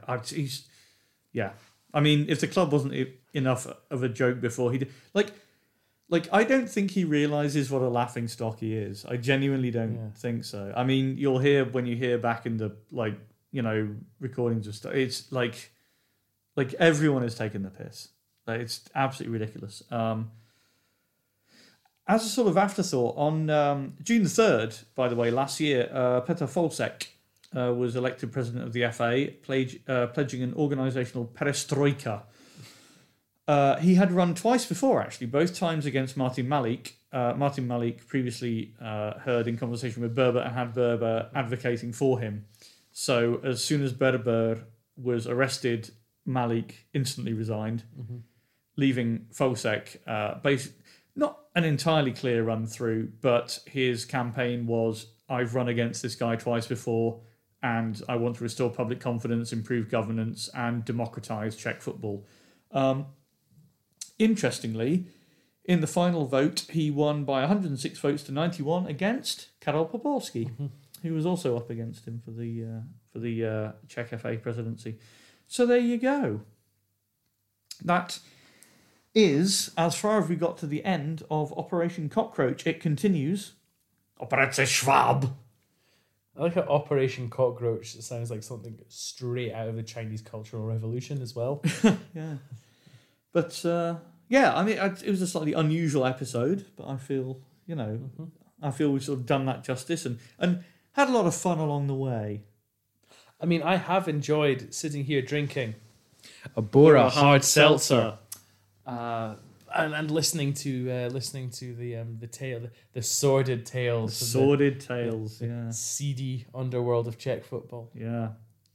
I mean, if the club wasn't enough of a joke before, he did... I don't think he realises what a laughing stock he is. I genuinely don't think so. I mean, you'll hear when you hear back in the, recordings of stuff, it's like everyone is taking the piss. It's absolutely ridiculous. As a sort of afterthought, on June the 3rd, by the way, last year, Petr Folsek was elected president of the FA, pledging an organisational perestroika. He had run twice before, actually, both times against Martin Malik. Martin Malik previously heard in conversation with Berber and had Berber advocating for him. So as soon as Berber was arrested, Malik instantly resigned, leaving Folsek basically... Not an entirely clear run through, but his campaign was, I've run against this guy twice before, and I want to restore public confidence, improve governance, and democratise Czech football. Interestingly, in the final vote, he won by 106 votes to 91 against Karol Poborský. who was also up against him for the Czech FA presidency. So there you go. That is as far as we got to the end of Operation Cockroach. It continues. Operation Schwab. I like how Operation Cockroach sounds like something straight out of the Chinese Cultural Revolution as well. Yeah. But, I mean, it was a slightly unusual episode, but I feel, I feel we've sort of done that justice and had a lot of fun along the way. I mean, I have enjoyed sitting here drinking a Bora hard seltzer. And listening to the sordid tales, the seedy underworld of Czech football. Yeah.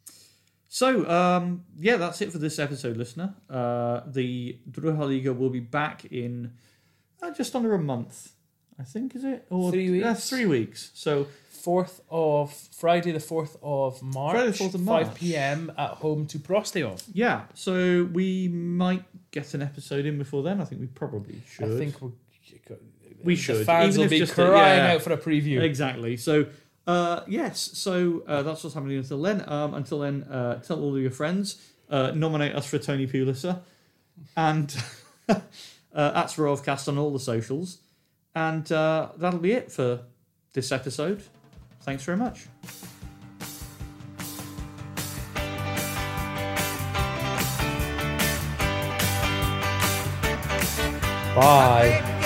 So that's it for this episode, listener. The Druhá Liga will be back in just under a month, I think. Is it 3 weeks? 3 weeks. So Friday the 4th of March, 5 p.m. at home to Prostějov. Yeah, so we might get an episode in before then. I think we probably should. I think we should. The fans will be crying out for a preview. Exactly. So, yes. So that's what's happening until then. Tell all of your friends. Nominate us for Tony Pulitzer. And at Zvorovcast on all the socials. And that'll be it for this episode. Thanks very much. Bye.